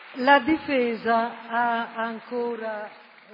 La difesa ha ancora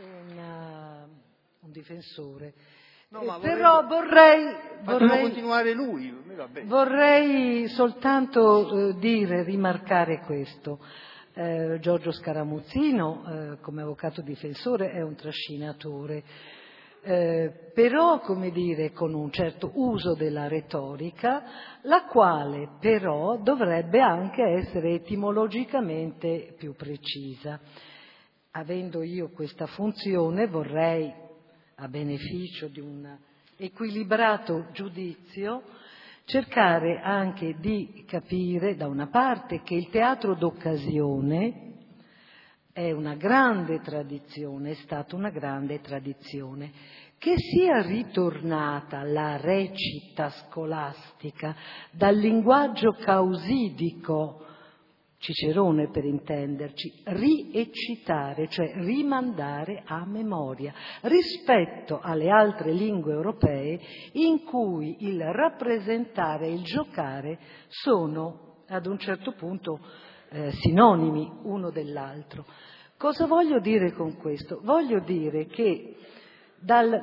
un difensore, No, ma però vorrei continuare lui. Vorrei soltanto rimarcare questo. Giorgio Scaramuzzino, come avvocato difensore, è un trascinatore, però, come dire, con un certo uso della retorica, la quale però dovrebbe anche essere etimologicamente più precisa. Avendo io questa funzione, vorrei, a beneficio di un equilibrato giudizio, cercare anche di capire, da una parte, che il teatro d'occasione è una grande tradizione, è stata una grande tradizione, che sia ritornata la recita scolastica dal linguaggio causidico, Cicerone per intenderci, rieccitare, cioè rimandare a memoria, rispetto alle altre lingue europee in cui il rappresentare e il giocare sono ad un certo punto sinonimi uno dell'altro. Cosa voglio dire con questo? Voglio dire che dal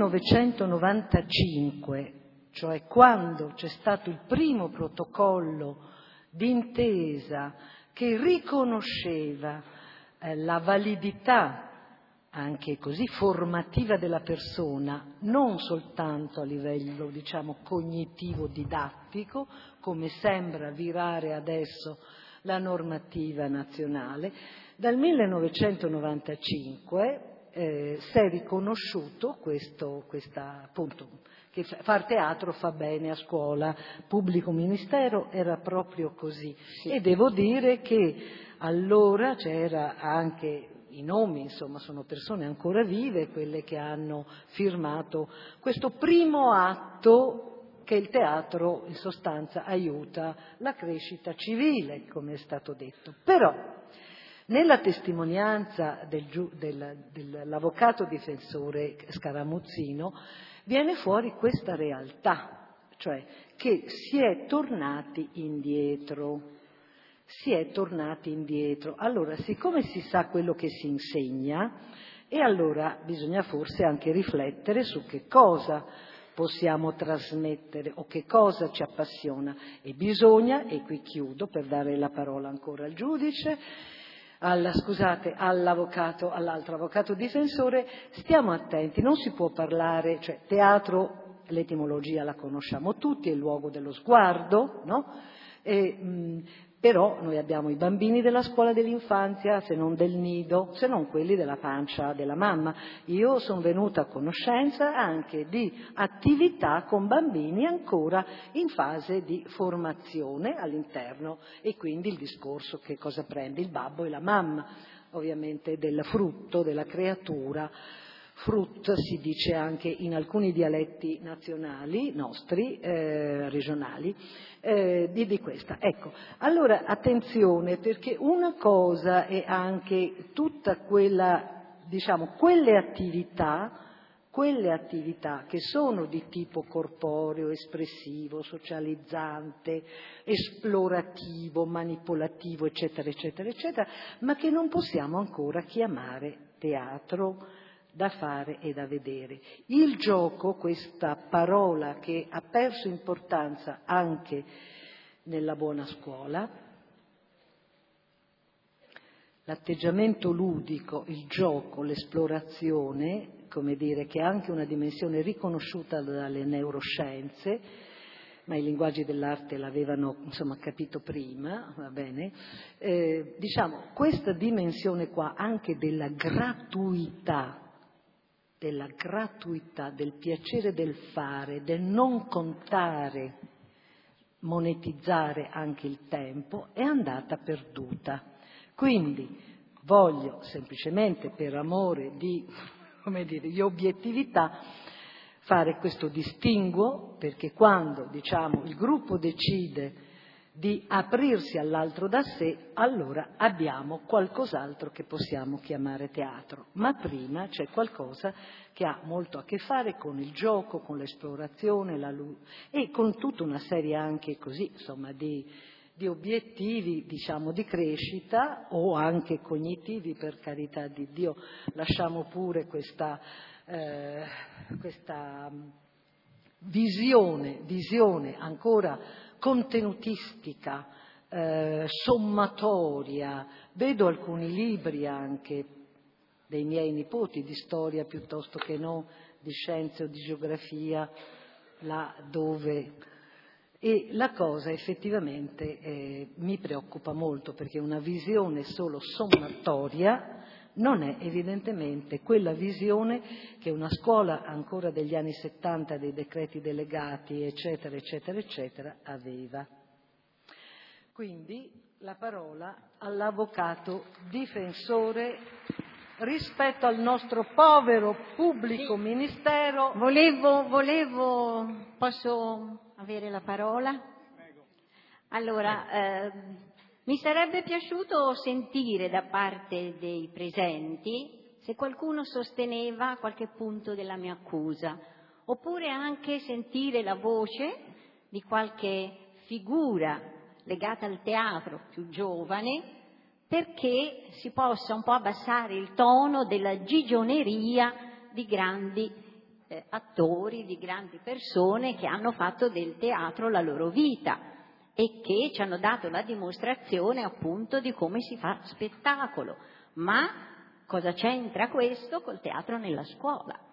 1995, cioè quando c'è stato il primo protocollo d'intesa che riconosceva la validità anche così formativa della persona, non soltanto a livello, diciamo, cognitivo-didattico, come sembra virare adesso la normativa nazionale, dal 1995 si è riconosciuto appunto, che far teatro fa bene a scuola, pubblico ministero, era proprio così. Sì. E devo dire che allora c'era anche i nomi, insomma, sono persone ancora vive, quelle che hanno firmato questo primo atto che il teatro in sostanza aiuta la crescita civile, come è stato detto. Però nella testimonianza dell'avvocato difensore Scaramuzzino viene fuori questa realtà, cioè che si è tornati indietro. Allora, siccome si sa quello che si insegna, e allora bisogna forse anche riflettere su che cosa possiamo trasmettere o che cosa ci appassiona. E bisogna, e qui chiudo per dare la parola ancora al giudice, all'altro avvocato difensore, stiamo attenti, non si può parlare, cioè teatro, l'etimologia la conosciamo tutti, è il luogo dello sguardo, no? Però noi abbiamo i bambini della scuola dell'infanzia, se non del nido, se non quelli della pancia della mamma. Io sono venuta a conoscenza anche di attività con bambini ancora in fase di formazione all'interno, e quindi il discorso che cosa prende il babbo e la mamma, ovviamente del frutto, della creatura. Frut si dice anche in alcuni dialetti nazionali nostri, regionali, di questa. Ecco, allora attenzione, perché una cosa è anche tutta quella, diciamo, quelle attività che sono di tipo corporeo, espressivo, socializzante, esplorativo, manipolativo, eccetera, eccetera, eccetera, ma che non possiamo ancora chiamare teatro da fare e da vedere. Il gioco, questa parola che ha perso importanza anche nella buona scuola, l'atteggiamento ludico, il gioco, l'esplorazione, come dire, che ha anche una dimensione riconosciuta dalle neuroscienze, ma i linguaggi dell'arte l'avevano, insomma, capito prima, va bene? Diciamo, questa dimensione qua anche della gratuità, del piacere del fare, del non contare, monetizzare anche il tempo, è andata perduta. Quindi voglio semplicemente, per amore di obiettività, fare questo distinguo, perché quando, diciamo, il gruppo decide di aprirsi all'altro da sé, allora abbiamo qualcos'altro che possiamo chiamare teatro, ma prima c'è qualcosa che ha molto a che fare con il gioco, con l'esplorazione, e con tutta una serie anche così, insomma, di di obiettivi, diciamo, di crescita o anche cognitivi, per carità di Dio, lasciamo pure questa visione ancora contenutistica, sommatoria. Vedo alcuni libri anche dei miei nipoti di storia piuttosto che no, di scienze o di geografia, là dove... E la cosa effettivamente mi preoccupa molto, perché una visione solo sommatoria non è evidentemente quella visione che una scuola ancora degli anni 70, dei decreti delegati, eccetera, eccetera, eccetera, aveva. Quindi la parola all'avvocato difensore rispetto al nostro povero pubblico ministero. Posso avere la parola? Allora, mi sarebbe piaciuto sentire da parte dei presenti se qualcuno sosteneva qualche punto della mia accusa, oppure anche sentire la voce di qualche figura legata al teatro più giovane, perché si possa un po' abbassare il tono della gigioneria di grandi attori, di grandi persone che hanno fatto del teatro la loro vita e che ci hanno dato la dimostrazione appunto di come si fa spettacolo. Ma cosa c'entra questo col teatro nella scuola?